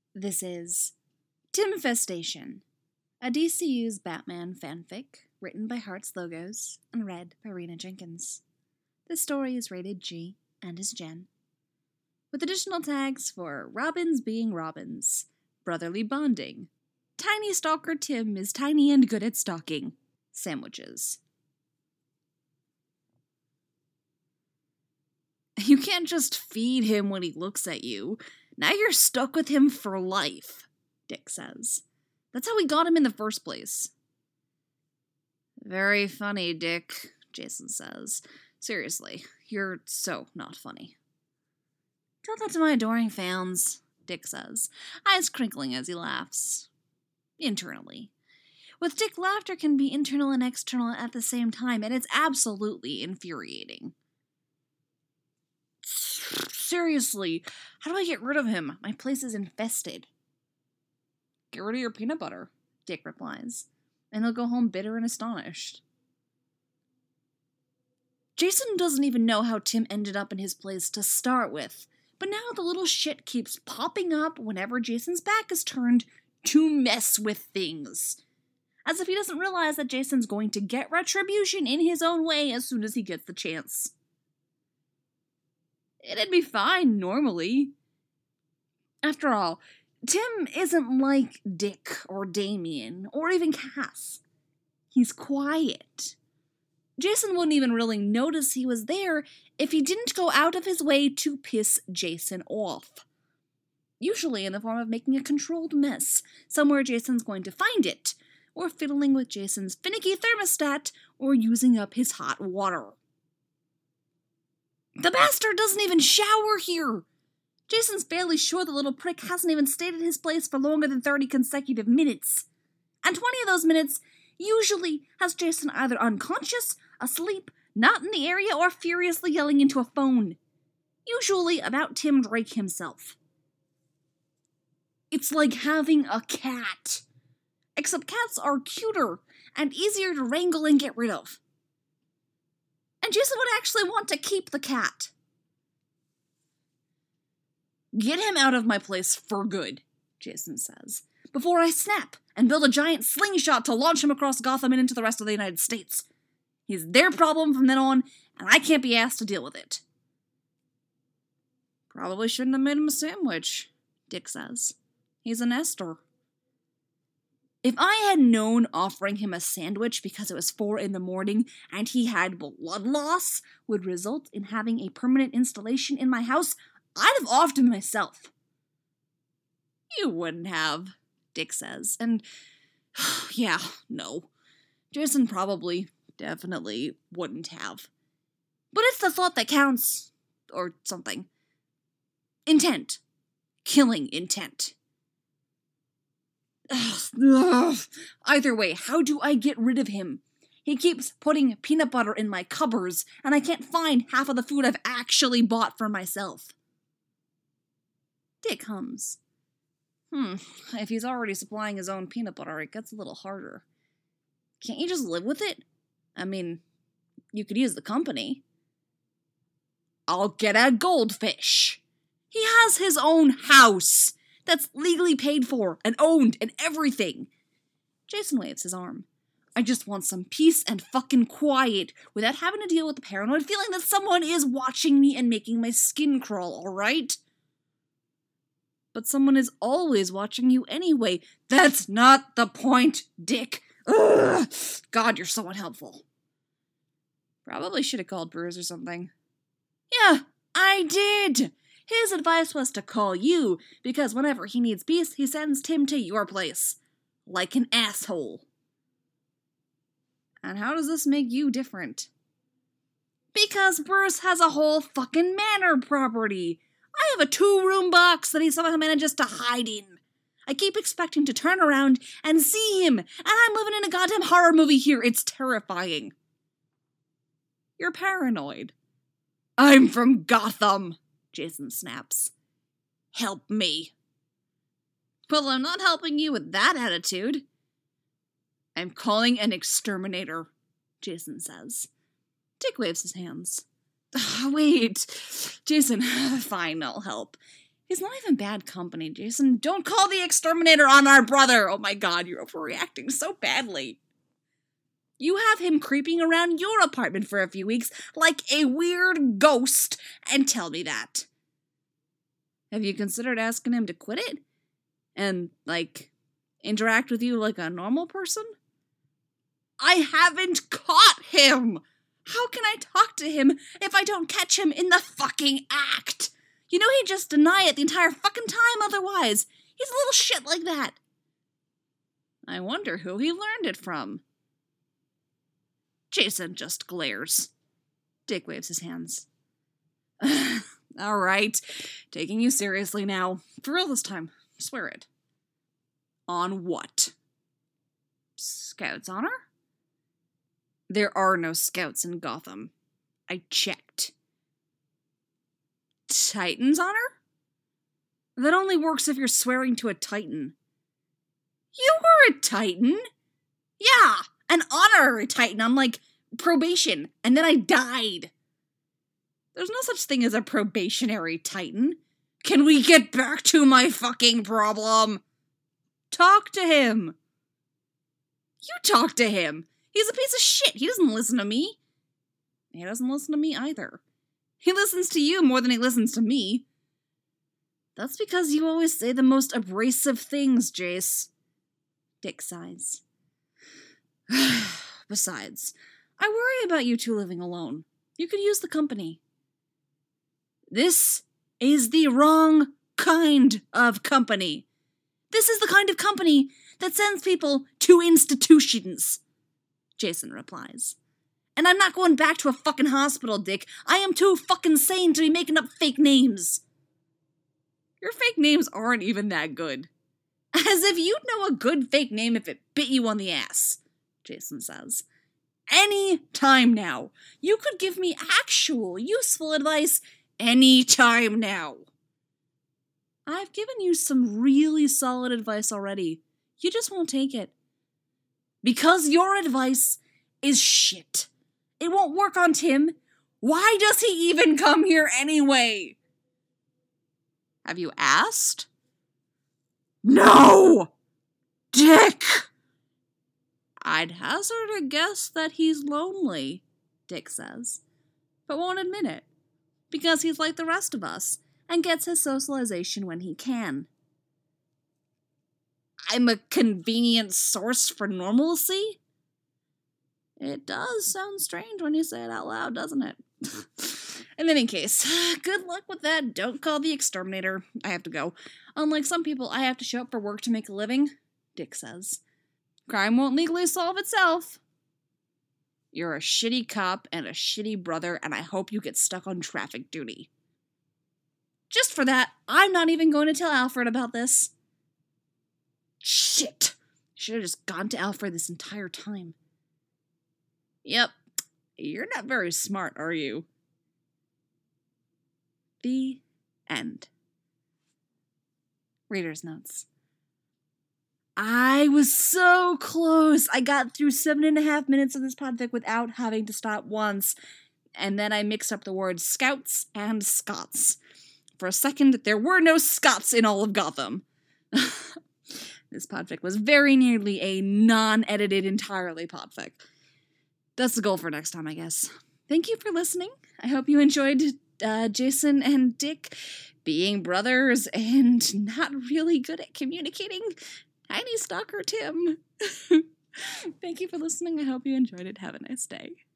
This is Timfestation, a DCU's Batman fanfic written by Hearts Logos and read by Rena Jenkins. This story is rated G and is Gen, with additional tags for Robins being Robins, brotherly bonding, Tiny Stalker Tim is tiny and good at stalking, sandwiches. You can't just feed him when he looks at you. Now you're stuck with him for life, Dick says. That's how we got him in the first place. Very funny, Dick, Jason says. Seriously, you're so not funny. Tell that to my adoring fans, Dick says, eyes crinkling as he laughs. Internally. With Dick, laughter can be internal and external at the same time, and it's absolutely infuriating. Seriously, how do I get rid of him? My place is infested. Get rid of your peanut butter, Dick replies, and he'll go home bitter and astonished. Jason doesn't even know how Tim ended up in his place to start with, but now the little shit keeps popping up whenever Jason's back is turned to mess with things. As if he doesn't realize that Jason's going to get retribution in his own way as soon as he gets the chance. It'd be fine, normally. After all, Tim isn't like Dick or Damien or even Cass. He's quiet. Jason wouldn't even really notice he was there if he didn't go out of his way to piss Jason off. Usually in the form of making a controlled mess, somewhere Jason's going to find it, or fiddling with Jason's finicky thermostat, or using up his hot water. The bastard doesn't even shower here! Jason's barely sure the little prick hasn't even stayed at his place for longer than 30 consecutive minutes. And 20 of those minutes usually has Jason either unconscious, asleep, not in the area, or furiously yelling into a phone. Usually about Tim Drake himself. It's like having a cat. Except cats are cuter and easier to wrangle and get rid of. And Jason would actually want to keep the cat. Get him out of my place for good, Jason says, before I snap and build a giant slingshot to launch him across Gotham and into the rest of the United States. He's their problem from then on, and I can't be asked to deal with it. Probably shouldn't have made him a sandwich, Dick says. He's a nester. If I had known offering him a sandwich because it was 4 a.m. and he had blood loss would result in having a permanent installation in my house, I'd have offed him myself. You wouldn't have, Dick says, and yeah, no. Jason probably, definitely wouldn't have. But it's the thought that counts, or something. Intent. Killing intent. Either way, how do I get rid of him? He keeps putting peanut butter in my cupboards, and I can't find half of the food I've actually bought for myself. Dick hums. If he's already supplying his own peanut butter, it gets a little harder. Can't you just live with it? I mean, you could use the company. I'll get a goldfish. He has his own house. That's legally paid for and owned and everything. Jason waves his arm. I just want some peace and fucking quiet without having to deal with the paranoid feeling that someone is watching me and making my skin crawl, alright? But someone is always watching you anyway. That's not the point, Dick. Ugh. God, you're so unhelpful. Probably should have called Bruce or something. Yeah, I did. His advice was to call you, because whenever he needs peace, he sends Tim to your place. Like an asshole. And how does this make you different? Because Bruce has a whole fucking manor property. I have a 2-room box that he somehow manages to hide in. I keep expecting to turn around and see him, and I'm living in a goddamn horror movie here. It's terrifying. You're paranoid. I'm from Gotham, Jason snaps. Help me. Well, I'm not helping you with that attitude. I'm calling an exterminator, Jason says. Dick waves his hands. Wait, Jason, fine, I'll help. He's not even bad company, Jason. Don't call the exterminator on our brother! Oh my god, you're overreacting so badly. You have him creeping around your apartment for a few weeks like a weird ghost, and tell me that. Have you considered asking him to quit it? And, interact with you like a normal person? I haven't caught him! How can I talk to him if I don't catch him in the fucking act? You know he'd just deny it the entire fucking time otherwise. He's a little shit like that. I wonder who he learned it from. Jason just glares. Dick waves his hands. All right, taking you seriously now. For real this time. Swear it. On what? Scout's honor? There are no scouts in Gotham. I checked. Titan's honor? That only works if you're swearing to a Titan. You were a Titan? Yeah, an honorary Titan on, probation, and then I died. There's no such thing as a probationary Titan. Can we get back to my fucking problem? Talk to him. You talk to him. He's a piece of shit. He doesn't listen to me. He doesn't listen to me either. He listens to you more than he listens to me. That's because you always say the most abrasive things, Jace. Dick sighs. Besides, I worry about you two living alone. You could use the company. This is the wrong kind of company. This is the kind of company that sends people to institutions, Jason replies. And I'm not going back to a fucking hospital, Dick. I am too fucking sane to be making up fake names. Your fake names aren't even that good. As if you'd know a good fake name if it bit you on the ass, Jason says. Any time now. You could give me actual, useful advice any time now. I've given you some really solid advice already. You just won't take it. Because your advice is shit. It won't work on Tim. Why does he even come here anyway? Have you asked? No! Dick! I'd hazard a guess that he's lonely, Dick says, but won't admit it, because he's like the rest of us and gets his socialization when he can. I'm a convenient source for normalcy? It does sound strange when you say it out loud, doesn't it? In any case, good luck with that. Don't call the exterminator. I have to go. Unlike some people, I have to show up for work to make a living, Dick says. Crime won't legally solve itself. You're a shitty cop and a shitty brother, and I hope you get stuck on traffic duty. Just for that, I'm not even going to tell Alfred about this. Shit! Should have just gone to Alfred this entire time. Yep. You're not very smart, are you? The end. Reader's notes. I was so close. I got through 7.5 minutes of this podfic without having to stop once. And then I mixed up the words Scouts and Scots. For a second, there were no Scots in all of Gotham. This podfic was very nearly a non-edited entirely podfic. That's the goal for next time, I guess. Thank you for listening. I hope you enjoyed Jason and Dick being brothers and not really good at communicating. Tiny Stalker Tim. Thank you for listening. I hope you enjoyed it. Have a nice day.